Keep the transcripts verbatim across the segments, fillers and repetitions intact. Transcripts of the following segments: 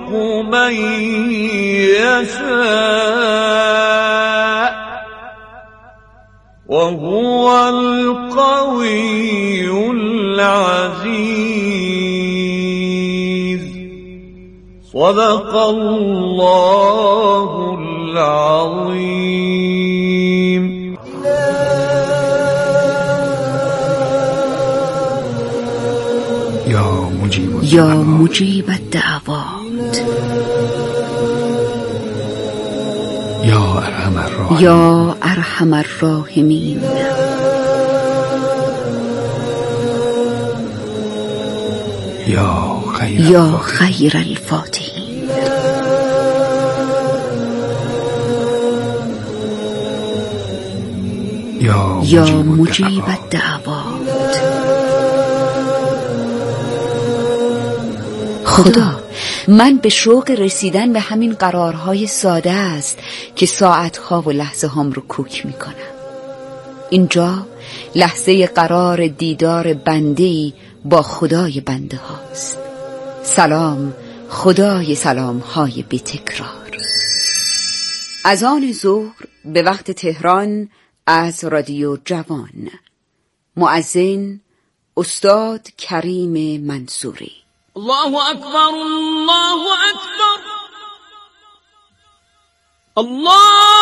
يرزق من يشاء وهو القوي العزيز. صدق الله العظيم. یا مجیب الدعوات، یا ارحم الراحمین، یا ارحم الراحمین، یا خیر یا خیر الفاتحین. یا مجیب الدعوات. خدا، من به شوق رسیدن به همین قرارهای ساده است که ساعتها و لحظه هم رو کوک میکنم. اینجا لحظه قرار دیدار بنده‌ای با خدای بنده هاست. سلام خدای سلام های بی تکرار. از آن ظهر به وقت تهران از رادیو جوان. مؤذن استاد کریم منصوری. الله اکبر، الله اکبر، الله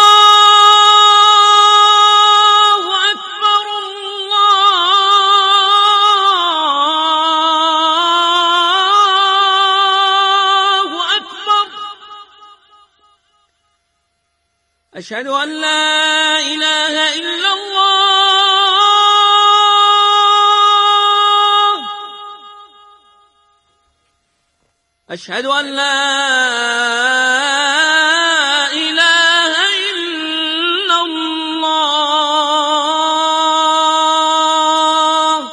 اکبر، الله اکبر. اشهد ان لا اله الا الله، اشهد ان لا اله الا الله،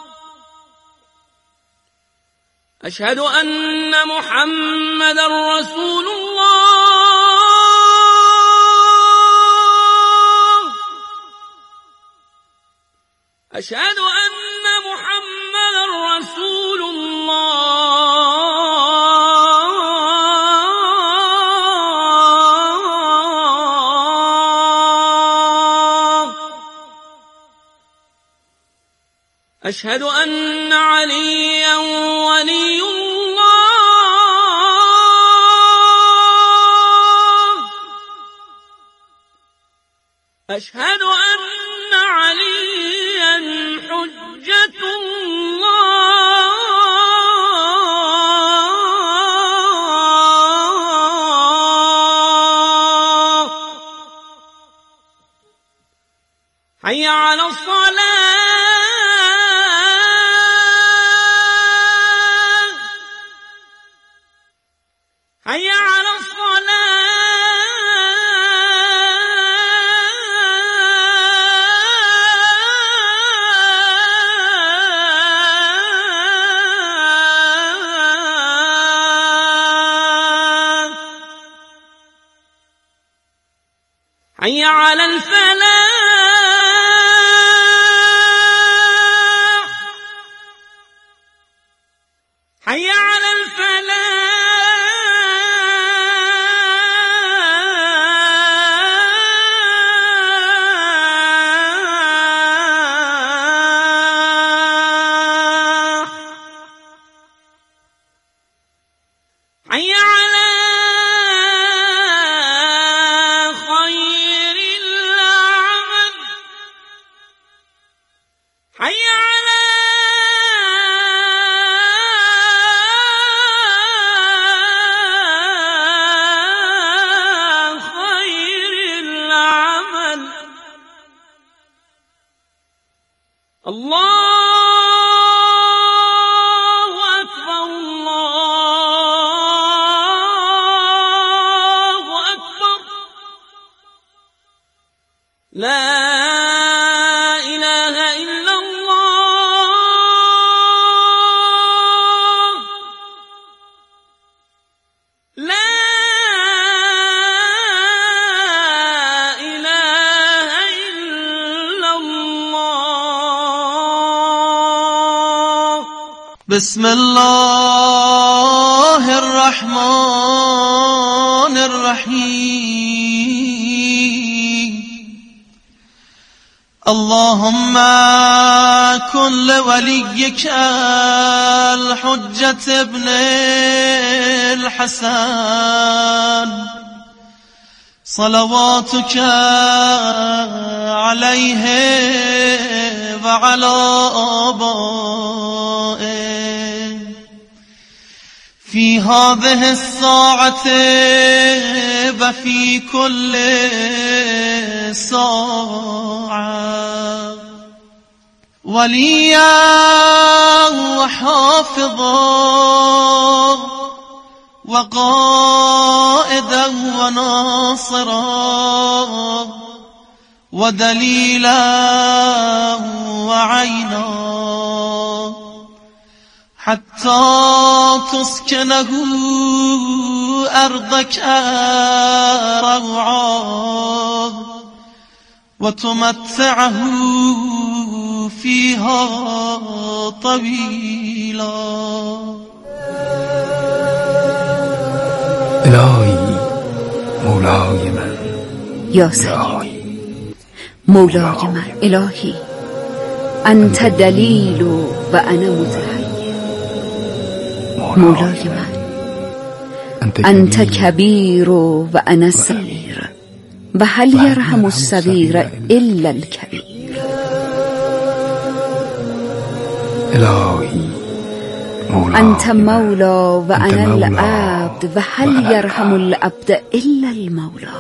اشهد ان محمدا رسول الله، اشهد ان محمدا رسول الله. أشهد أن عليا ولي الله، أشهد أن عليا حجة الله. حي على الصلاة، حي على الصلاة، حي على الفلاح، حي على الفلاح. حي على خير العمل، حي على خير العمل. الله لا إله إلا الله، لا إله إلا الله. بسم الله الله الرحمن الرحیم. اللهم كن لوليك الحجة ابن الحسن صلواتك عليه وعلى آبائه في هذه الساعة وفي كل ساعة وليا وحافظا وقائدا وناصرا ودليلا وعينا حتى تسكنه أرضك روعا وتمتعه فيها طويلا. الهی مولای من، یا سلیم مولای من، الهی انت دلیل و انا متحیر. مولای من انت کبیر و انا صغیر و هل یرحم الصغیر الا الکبیر. الهی انت مولا و انا العبد و هل یرحم العبد الا المولا.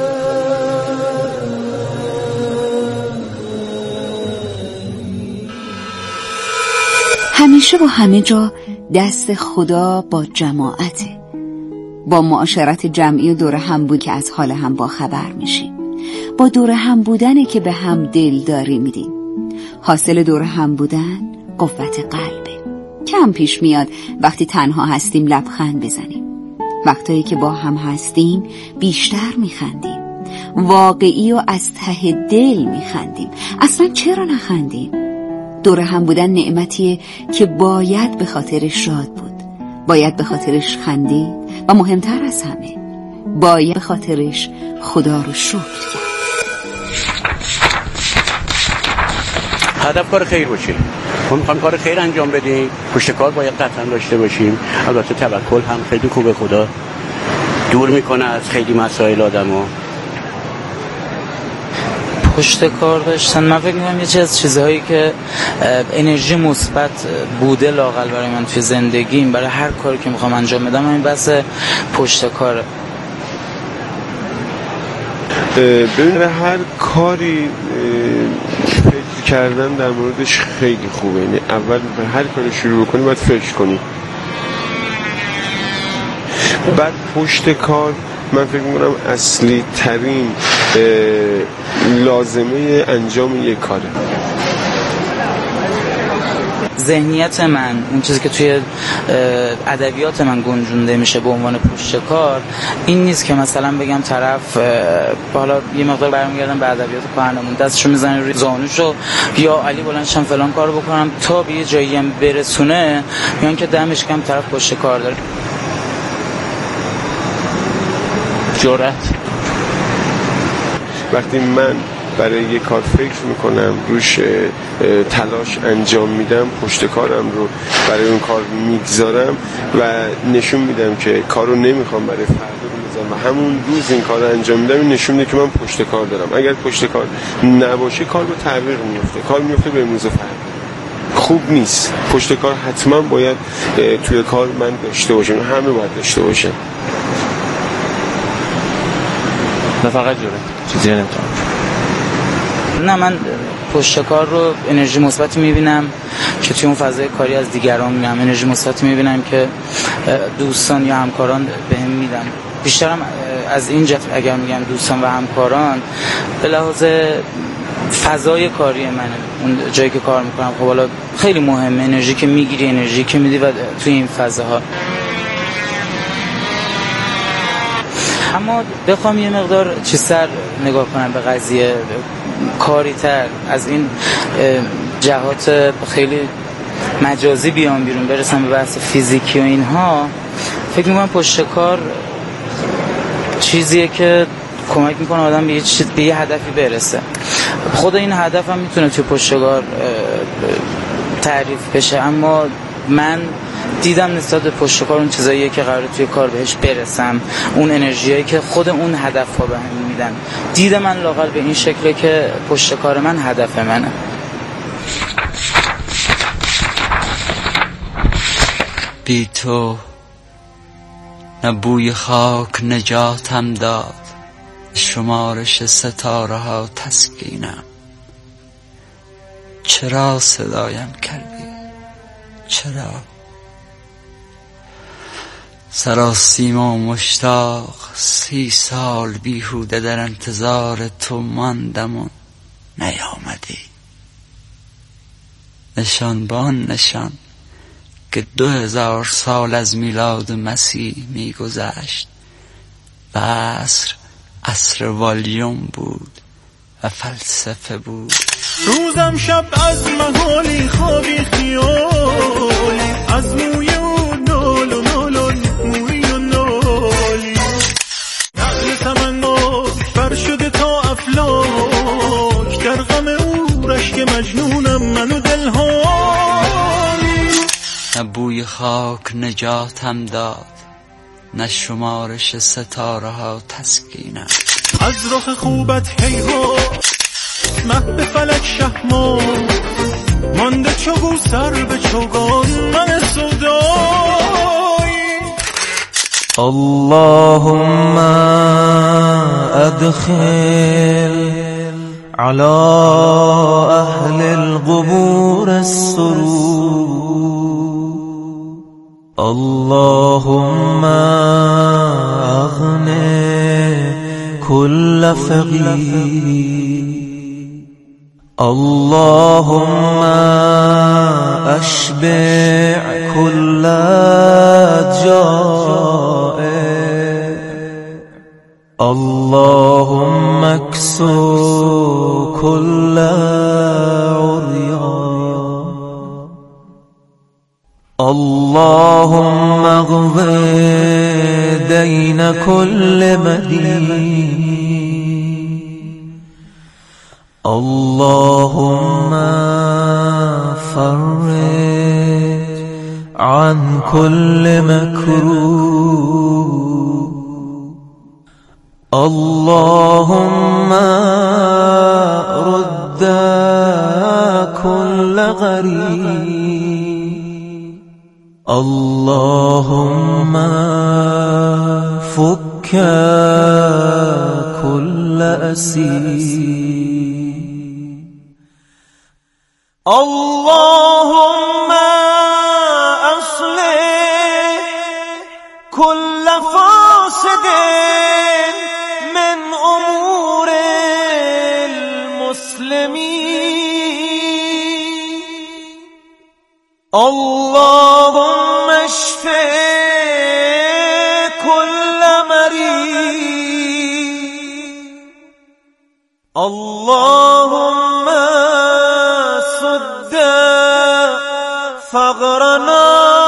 همیشه و همه جا دست خدا با جماعته، با معاشرت جمعی و دور هم بود که از حال هم با خبر میشیم، با دور هم بودنه که به هم دلداری میدیم. حاصل دور هم بودن قوت قلبه. کم پیش میاد وقتی تنها هستیم لبخند بزنیم. وقتایی که با هم هستیم بیشتر میخندیم، واقعی و از ته دل میخندیم. اصلا چرا نخندیم؟ دور هم بودن نعمتیه که باید به خاطرش شاد بود، باید به خاطرش خندید و مهمتر از همه باید به خاطرش خدا رو شکر کرد. هدف کار خیر باشه. ما میخوایم کار خیر انجام بدیم، پشت کار باید قطعا داشته باشیم. البته توکل هم خیلی خوبه، خدا دور میکنه از خیلی مسائل آدمو. پشت کار داشتن، من فکر می‌کنم یه چیز از چیزهایی که انرژی مثبت بوده لااقل برای من توی زندگیم، برای هر کاری که میخوام انجام بدم همین بس پشت کاره. ببین به هر کاری فکر کردن در موردش خیلی خوبه. یعنی اول به هر کاری شروع کنی باید فکر کنی، بعد پشت کار من فکر میکنم اصلی ترین لازمه انجام یک کاره. ذهنیت من، اون چیزی که توی ادبیات من گنجونده میشه به عنوان پشت کار، این نیست که مثلا بگم طرف حالا یه مقدار برمیگردم به ادبیات کهنمون، دستشو میزنه روی زانوشو یا علی بلندشم فلان کارو بکنم تا به یه جایی هم برسونه، میگن که دمش کم طرف پشت کار داره. جرأت. وقتی من برای یک کار فکر میکنم، روش تلاش انجام میدم، پشت کارم رو برای اون کار میگذارم و نشون میدم که کارو نمیخوام برای فردا رو بزنم و همون روز این کار رو انجام میدم، این نشون میده که من پشت کار دارم. اگر پشت کار نباشه کار رو تعویق میفته، کار میفته به امروز و فردا. خوب نیست. پشت کار حتما باید توی کار من داشته باشم، همه باید داشته باشم. نه فقط جوره چیزی نمیتونم. نه، من پشت کار رو انرژی مثبتی میبینم که توی اون فضای کاری از دیگران میبینم، انرژی مثبتی میبینم که دوستان یا همکاران بهم میدن. بیشترم از این جهت اگر میگم دوستان و همکاران به لحاظ فضای کاری منه، اون جایی که کار میکنم خب حالا خیلی مهمه انرژی که میگیری، انرژی که میدی و توی این فضاها. اما بخوام یه مقدار چیزتر نگاه کنم به قضیه، کاری تر از این جهات خیلی مجازی بیام بیرون، برسم به بحث فیزیکی و اینها، فکر فکر می‌کنم پشت کار چیزیه که کمک میکنه آدم به یه چیز، به یه هدفی برسه. خود این هدف هم میتونه توی پشت کار تعریف بشه، اما من دیدم نسبت به پشت کار اون چیزاییه که قراره توی کار بهش برسم، اون انرژیایی که خود اون هدف ها بهم میدن. دید من لااقل به این شکله که پشت کار من هدف منه. بی تو نه بوی خاک نجاتم داد، شمارش ستاره ها تسکینم. چرا صدایم کردی؟ چرا؟ سراسیما مشتاق سی سال بیهوده در انتظار تو ماندم و نیامدی. نشان بان نشان که دو هزار سال از میلاد مسیح میگذشت و عصر عصر والیوم بود و فلسفه بود. روزم شب از محالی خوابی خیالی، از موی و نال و نالان موی و نالی، نقل تمناک بر شده تا افلاک، در غم او رشک مجنونم من و دلهالی. نه بوی خاک نجاتم داد، نه شمارش ستاره ها تسکینم. از رخ خوبت هیها مه به فلک شهما، مانده چوگو سر به چوگان من سودایی. اللهم ادخل على اهل القبور السرور، اللهم اغنِ كل فقير، اللهم اشبع كل جائع، اللهم اكسو كل عريان، اللهم اغض دين كل مدين، اللهم فرج عن كل مكروه، اللهم رد كل غريب، اللهم فك كل أسير، اللهم أصلح كل فاسد من أمور المسلمين، اللهم اشف كل مريض، اللهم سد فقرنا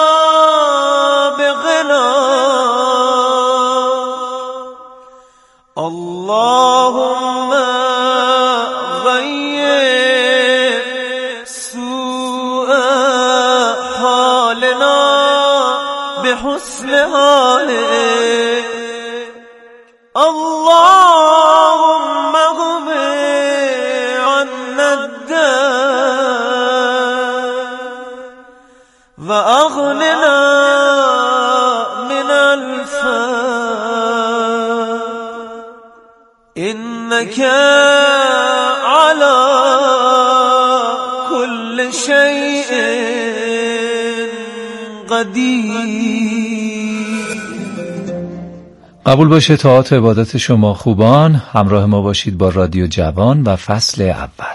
بغنا، اللهم غير سوء حالنا بحسن حالك، اللهم اغفر عنا الدين وأغننا من الفقر، إنك على كل شيء قدیر. قبول باشه طاعات و عبادت شما خوبان. همراه ما باشید با رادیو جوان و فصل اول.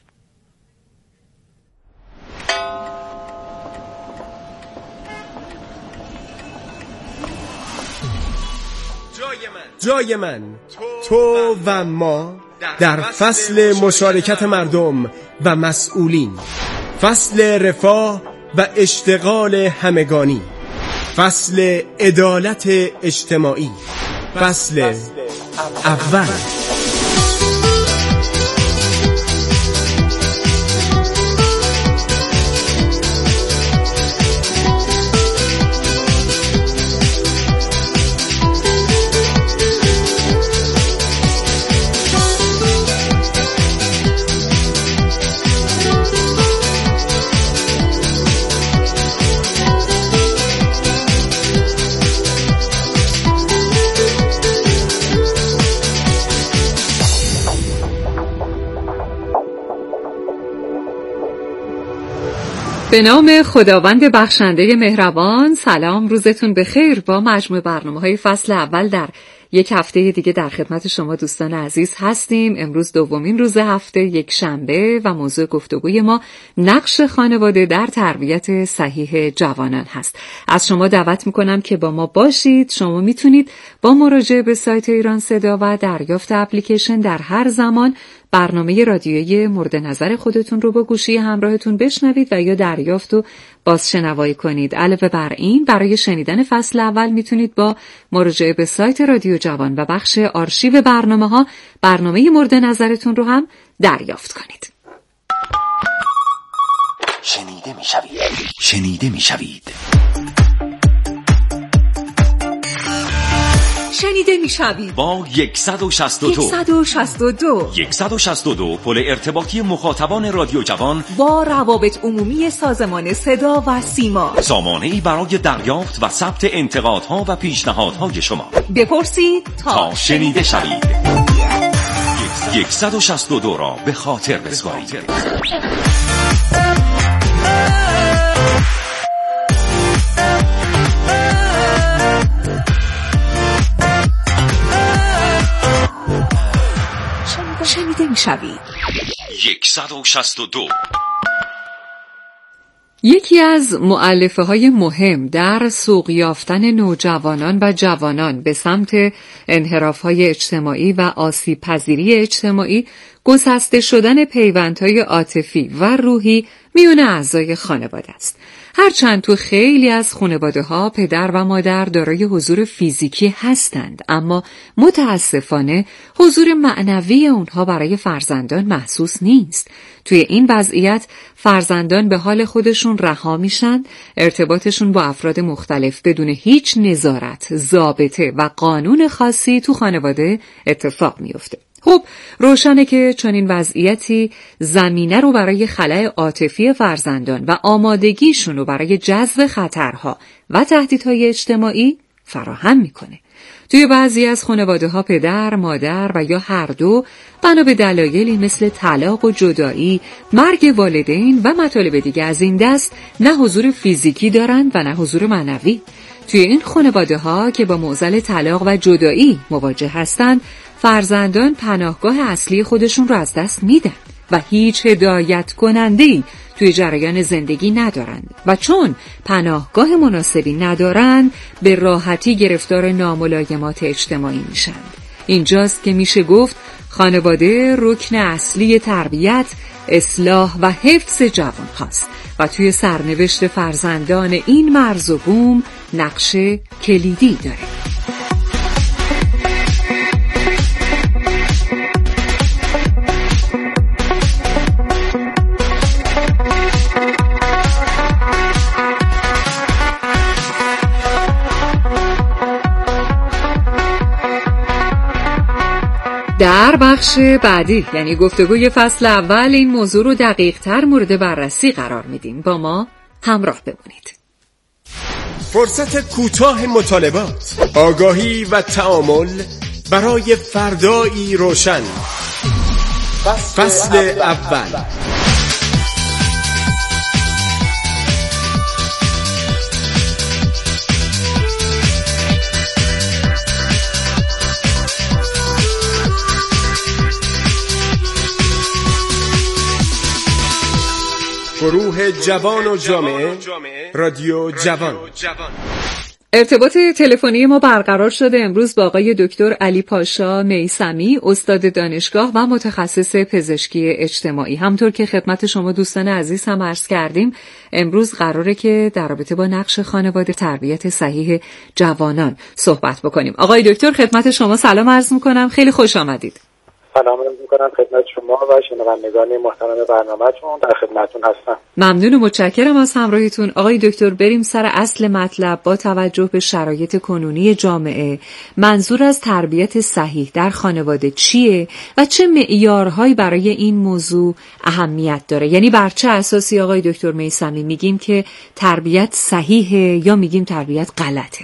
جای من، تو و ما در فصل مشارکت مردم و مسئولین، فصل رفاه و اشتغال همگانی، فصل عدالت اجتماعی، فصل اول. به نام خداوند بخشنده مهربان. سلام، روزتون بخیر. با مجموع برنامه‌های فصل اول در یک هفته دیگه در خدمت شما دوستان عزیز هستیم. امروز دومین روز هفته، یک شنبه، و موضوع گفتگوی ما نقش خانواده در تربیت صحیح جوانان هست. از شما دعوت میکنم که با ما باشید. شما میتونید با مراجعه به سایت ایران صدا و دریافت اپلیکیشن در هر زمان برنامه رادیویی مورد نظر خودتون رو با گوشی همراهتون بشنوید و یا دریافت و بازشنوایی کنید. علاوه بر این، برای شنیدن فصل اول میتونید با مراجعه به سایت رادیو جوان و بخش آرشیو برنامه‌ها برنامه مورد نظرتون رو هم دریافت کنید. شنیده میشوید. شنیده میشوید. شنیده میشوید با صد و شصت و دو صد و شصت و دو صد و شصت و دو پل ارتباطی مخاطبان رادیو جوان با روابط عمومی سازمان صدا و سیما، سامانه‌ای برای دریافت و ثبت انتقادها و پیشنهادهای شما. بپرسید تا, تا شنیده شوید. صد و شصت و دو را به خاطر بسپارید. شنیده میشوید. صد و شصت و دو. یکی از مؤلفه های مهم در سوق یافتن نوجوانان و جوانان به سمت انحراف های اجتماعی و آسیب پذیری اجتماعی گسسته شدن پیوندهای عاطفی و روحی میون اعضای خانواده است. هرچند تو خیلی از خانواده ها پدر و مادر دارای حضور فیزیکی هستند، اما متاسفانه حضور معنوی اونها برای فرزندان محسوس نیست. توی این وضعیت فرزندان به حال خودشون رها میشن، ارتباطشون با افراد مختلف بدون هیچ نظارت، ضابطه و قانون خاصی تو خانواده اتفاق میفته. خب روشنه که چنین وضعیتی زمینه رو برای خلأ عاطفی فرزندان و آمادگیشون رو برای جذب خطرها و تهدیدهای اجتماعی فراهم میکنه. توی بعضی از خانواده‌ها پدر، مادر و یا هر دو بنا به دلایلی مثل طلاق و جدایی، مرگ والدین و مطالب دیگه از این دست نه حضور فیزیکی دارند و نه حضور معنوی. توی این خانواده‌ها که با معضل طلاق و جدایی مواجه هستند، فرزندان پناهگاه اصلی خودشون رو از دست میدن و هیچ هدایت کننده‌ای توی جریان زندگی ندارند و چون پناهگاه مناسبی ندارند به راحتی گرفتار ناملایمات اجتماعی میشن. اینجاست که میشه گفت خانواده رکن اصلی تربیت، اصلاح و حفظ جوان هاست و توی سرنوشت فرزندان این مرز و بوم نقش کلیدی داره. در بخش بعدی یعنی گفتگوی فصل اول این موضوع رو دقیق تر مورد بررسی قرار میدیم. با ما همراه بمونید. فرصت کوتاه مطالبات، آگاهی و تعامل برای فردایی روشن. فصل اول. گروه جوان و جامعه، رادیو جوان. ارتباط تلفنی ما برقرار شده امروز با آقای دکتر علی پاشا میثمی، استاد دانشگاه و متخصص پزشکی اجتماعی. همطور که خدمت شما دوستان عزیز هم عرض کردیم، امروز قراره که در رابطه با نقش خانواده تربیت صحیح جوانان صحبت بکنیم. آقای دکتر خدمت شما سلام عرض میکنم، خیلی خوش آمدید. سلام عرض میکنم خدمت شما و شنوندگان محترم برنامه‌تون، در خدمتتون هستم. ممنون و متشکرم از همراهیتون. آقای دکتر بریم سر اصل مطلب. با توجه به شرایط کنونی جامعه، منظور از تربیت صحیح در خانواده چیه و چه معیارهایی برای این موضوع اهمیت داره؟ یعنی بر چه اساسی آقای دکتر میثمی میگیم که تربیت صحیحه یا میگیم تربیت غلطه؟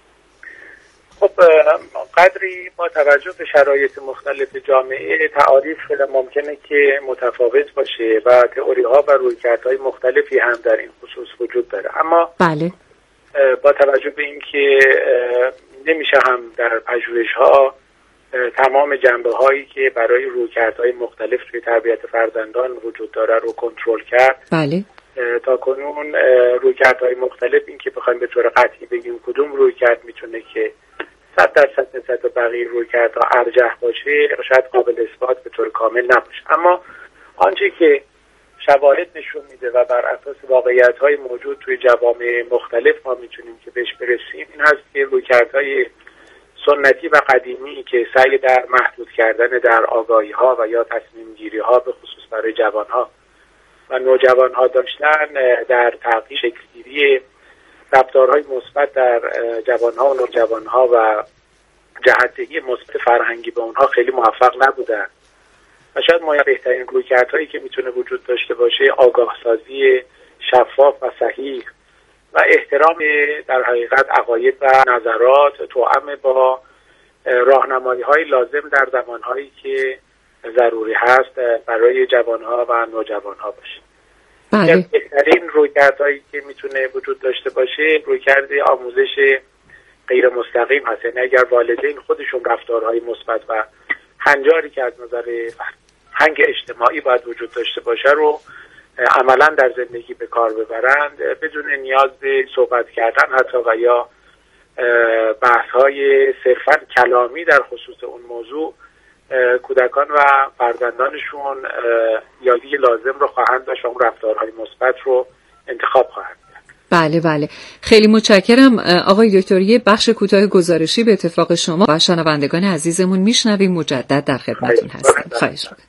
خب قدری با توجه به شرایط مختلف جامعه تعاریف ممکنه که متفاوت باشه و تئوری ها و رویکردهای مختلفی هم در این خصوص وجود داره، اما بله با توجه به اینکه نمیشه هم در پژوهش ها تمام جنبه هایی که برای رویکردهای مختلف توی تربیت فرزندان وجود داره رو کنترل کرد. بله تا کنون رویکردهای مختلف، این که بخوایم به طور قطعی بگیم کدوم رویکرد میتونه که صد درصد نسبت به بقیه رویکردها ارجح باشه، شاید قابل اثبات به طور کامل نباشه. اما آنچه که شواهد نشون میده و بر اساس واقعیت‌های موجود توی جوامع مختلف ما میتونیم که بهش برسیم، این هست که رویکردهای سنتی و قدیمی که سعی در محدود کردن در آگاهی‌ها و یا تصمیم گیری‌ها به خصوص برای جوان‌ها و نوجوان‌ها داشتن، در تحقیق شکل‌گیری رفتارهای مثبت در جوان‌ها و نوجوان‌ها و جهت‌دهی مثبت فرهنگی به اونها خیلی موفق نبودن و شاید ما بهترین رویکردهایی که میتونه وجود داشته باشه آگاه سازی شفاف و صحیح و احترام در حقیقت عقاید و نظرات توأم با راهنمایی‌های لازم در زمان‌هایی که ضروری هست برای جوان‌ها و نوجوان‌ها باشه. بله. بهترین رویکردهایی که میتونه وجود داشته باشه رویکرد آموزش غیر مستقیم هست، یعنی اگر والدین خودشون رفتارهای مثبت و هنجاری که از نظر فرهنگ اجتماعی باید وجود داشته باشه رو عملا در زندگی به کار ببرند بدون نیاز به صحبت کردن حتی و یا بحث‌های صرفاً کلامی در خصوص اون موضوع، کودکان و فرزندانشون یادی لازم رو خواهند داشت و اون رفتارهای مثبت رو انتخاب خواهند کرد. بله بله خیلی متشکرم آقای دکتر. یه بخش کوتاه گزارشی به اتفاق شما و شنوندگان عزیزمون میشنویم. مجدد در خدمتتون هستیم. خواهش می‌کنم.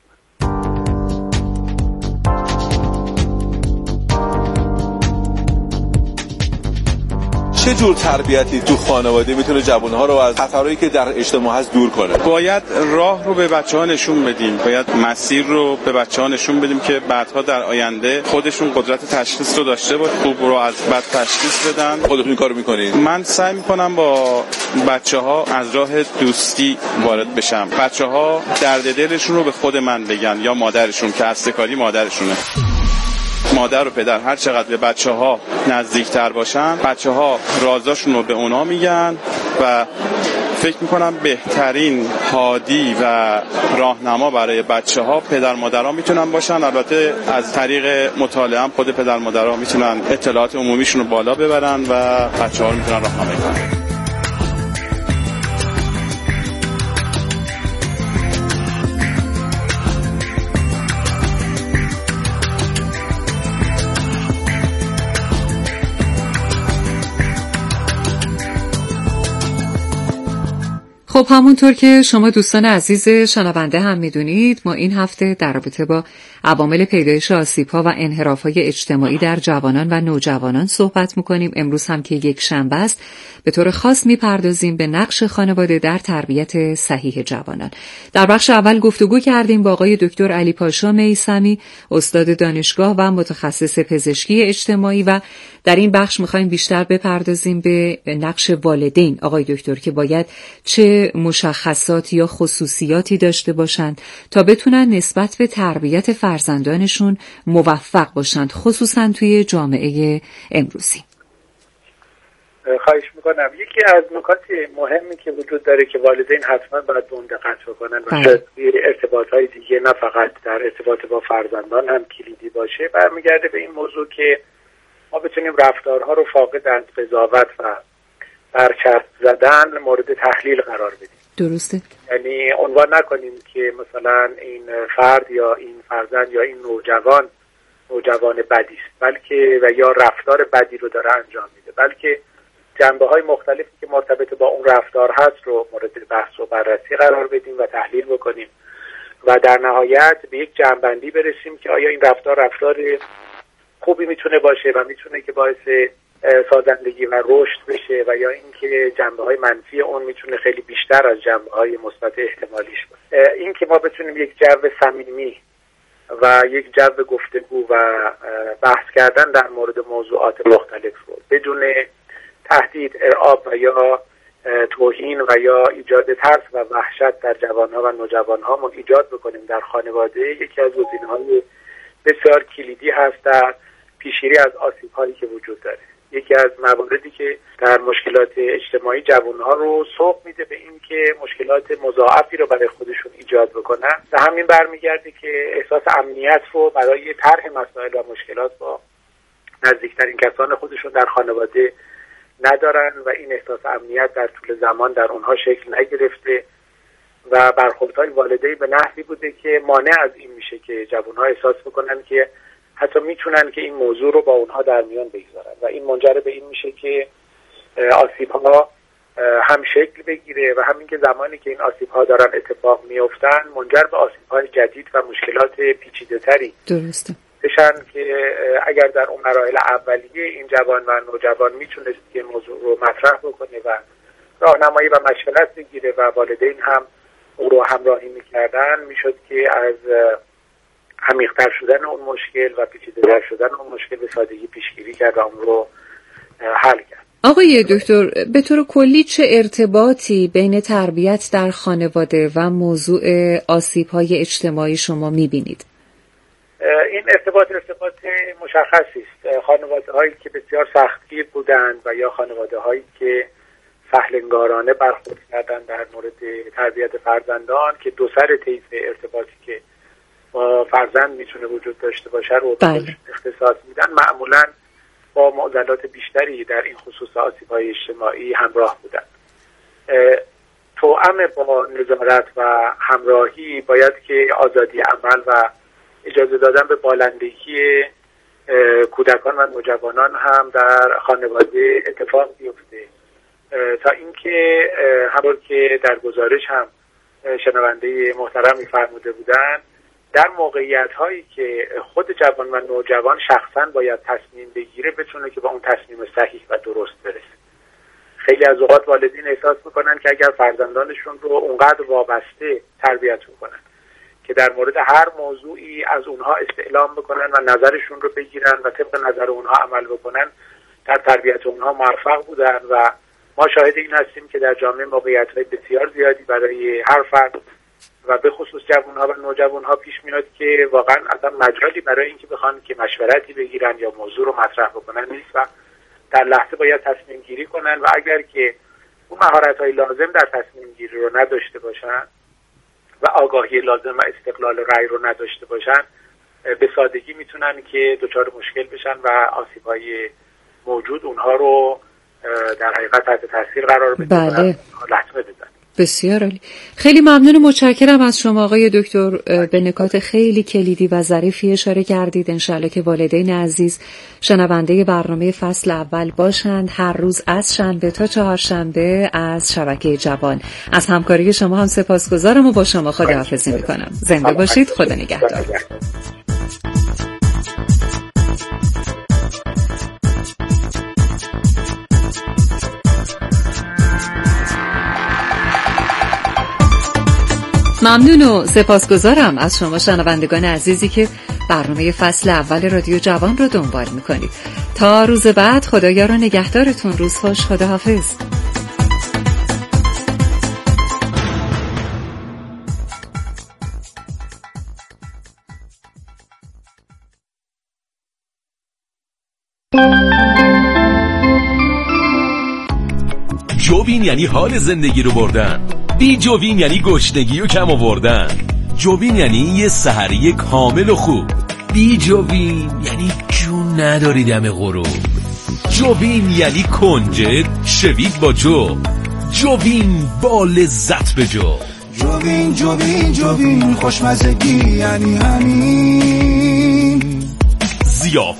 چه جور تربیتی تو خانواده میتونه جوانها رو از خطرهایی که در اجتماع هست دور کنه؟ باید راه رو به بچه‌ها نشون بدیم، باید مسیر رو به بچه‌ها نشون بدیم که بعدها در آینده خودشون قدرت تشخیص رو داشته باشه، خوب رو از بد تشخیص بدن. خودتون این کارو میکنید؟ من سعی میکنم با بچه‌ها از راه دوستی وارد بشم. بچه‌ها درد دلشون رو به خود من بگن یا مادرشون که استکاری مادرشونه. مادر و پدر هر چقدر به بچه ها نزدیکتر باشن، بچه ها رازاشون رو به اونا میگن و فکر میکنم بهترین هادی و راهنما برای بچه ها پدر مادرها میتونن باشن. البته از طریق مطالعه هم خود پدر مادرها میتونن اطلاعات عمومیشون رو بالا ببرن و بچه ها رو میتونن راهنمایی کنن. خب همونطور که شما دوستان عزیز شنونده هم میدونید، ما این هفته در رابطه با عوامل پیدایش آسیب‌ها و انحراف‌های اجتماعی در جوانان و نوجوانان صحبت می‌کنیم. امروز هم که یک شنبه است، به طور خاص می‌پردازیم به نقش خانواده در تربیت صحیح جوانان. در بخش اول گفتگو کردیم با آقای دکتر علی پاشا میثمی، استاد دانشگاه و متخصص پزشکی اجتماعی، و در این بخش می‌خوایم بیشتر بپردازیم به نقش والدین آقای دکتر که باید چه مشخصاتی یا خصوصیاتی داشته باشند تا بتونن نسبت به تربیت فرزندانشون موفق باشند، خصوصا توی جامعه امروزی. خواهش میکنم. یکی از نکات مهمی که وجود داره که والدین حتما باید به اون دقت بکنن و شاید ارتباطهای دیگه نه فقط در ارتباط با فرزندان هم کلیدی باشه، برمیگرده به این موضوع که ما بتونیم رفتارها رو فاقد از قضاوت و برچسب زدن مورد تحلیل قرار بدیم. درسته. یعنی عنوان نکنیم که مثلا این فرد یا این فرزند یا این نوجوان نوجوان بدی است، بلکه و یا رفتار بدی رو داره انجام میده، بلکه جنبه‌های مختلفی که مرتبط با اون رفتار هست رو مورد بحث و بررسی قرار بدیم و تحلیل بکنیم و در نهایت به یک جنبندی برسیم که آیا این رفتار رفتار خوبی میتونه باشه و میتونه که باعث سازندگی و رشد بشه و یا اینکه جنبه‌های منفی اون میتونه خیلی بیشتر از جنبه‌های مثبت احتمالیش باشه. این که ما بتونیم یک جو صمیمی و یک جو گفتگو و بحث کردن در مورد موضوعات مختلف رو بدون تهدید، ارعاب و یا توهین و یا ایجاد ترس و وحشت در جوانها و نوجوانهامون ایجاد بکنیم در خانواده، یکی از گزینه‌های بسیار کلیدی هست در پیشگیری از آسیب‌هایی که وجود داره. یکی از مواردی که در مشکلات اجتماعی جوانها رو سوق میده به این که مشکلات مضاعفی رو برای خودشون ایجاد بکنن. به همین برمیگرده که احساس امنیت رو برای طرح مسائل و مشکلات با نزدیکترین کسان خودشون در خانواده ندارن و این احساس امنیت در طول زمان در اونها شکل نگرفته و برخوردهای والدین به نحوی بوده که مانع از این میشه که جوانها احساس بکنن که حتی میتونن که این موضوع رو با اونها در میان بگذارن و این منجر به این میشه که آسیب‌ها هم شکل بگیره و همین که زمانی که این آسیب‌ها دارن اتفاق میافتن منجر به آسیب‌های جدید و مشکلات پیچیده‌تری درسته بشن که اگر در اون مراحل اولیه این جوان و نوجوان میتونست که موضوع رو مطرح بکنه و راهنمایی و مشورت بگیره و والدین هم او رو همراهی میکردن، میشد که از عمیق‌تر شدن اون مشکل و پیچیده‌تر شدن اون مشکل به سادگی پیشگیری کرد و اون رو حل کرد. آقای دکتر، به طور کلی چه ارتباطی بین تربیت در خانواده و موضوع آسیب‌های اجتماعی شما می‌بینید؟ این ارتباط ارتباط مشخصی است. خانواده‌هایی که بسیار سختگیر بودند و یا خانواده‌هایی که سهل‌انگارانه برخورد کردند در مورد تربیت فرزندان که دو سر طیف ارتباطی که با فرزند میتونه وجود داشته باشه رو بله. اختصاص میدن، معمولاً با معضلات بیشتری در این خصوص آسیب‌های اجتماعی همراه بودن. توأم با نظارت و همراهی باید که آزادی عمل و اجازه دادن به بالندگی کودکان و نوجوانان هم در خانواده اتفاق بیفته تا اینکه همونطور که در گزارش هم شنونده محترمی فرموده بودن، در موقعیت هایی که خود جوان و نوجوان شخصا باید تصمیم بگیره بتونه که با اون تصمیم صحیح و درست برسه. خیلی از اوقات والدین احساس میکنن که اگر فرزندانشون رو اونقدر وابسته تربیت میکنن که در مورد هر موضوعی از اونها استعلام بکنن و نظرشون رو بگیرن و طبق نظر اونها عمل بکنن، در تربیت اونها موفق بودن و ما شاهد این هستیم که در جامعه موقعیت‌های بسیار زیادی برای هر فرد و به خصوص جوان‌ها و نوجوان‌ها پیش میاد که واقعا اصلا مجالی برای اینکه بخوان که مشورتی بگیرن یا موضوع رو مطرح بکنن نیست و در لحظه باید تصمیم گیری کنن و اگر که اون مهارت‌های لازم در تصمیم گیری رو نداشته باشن و آگاهی لازم و استقلال رأی رو نداشته باشن، به سادگی میتونن که دچار مشکل بشن و آسیب‌های موجود اونها رو در حقیقت تحت تاثیر قرار بدن بله. و لطمه بزن. بسیار عالی. خیلی ممنون و متشکرم از شما آقای دکتر. به نکات خیلی کلیدی و ظریفی اشاره کردید. انشالله که والدین عزیز شنونده برنامه فصل اول باشند هر روز از شنبه تا چهارشنبه از شبکه جوان. از همکاری شما هم سپاسگزارم و با شما خداحافظی میکنم. زنده باشید. خدا نگهدار. ممنون و سپاسگزارم از شما شنوندگان عزیزی که برنامه فصل اول رادیو جوان رو دنبال میکنید. تا روز بعد خدایا رو نگهدارتون. روز خوش. خداحافظ. جوین یعنی حال زندگی رو بردن، بی جوین یعنی گشنگی و کم آوردن. جوین یعنی یه سحری کامل و خوب. بی جوین یعنی جون نداری دم غروب. جوین یعنی کنجد شوید با جو. جوین با لذت به جو. جوین جوین جوین خوشمزگی یعنی همین. ضیافت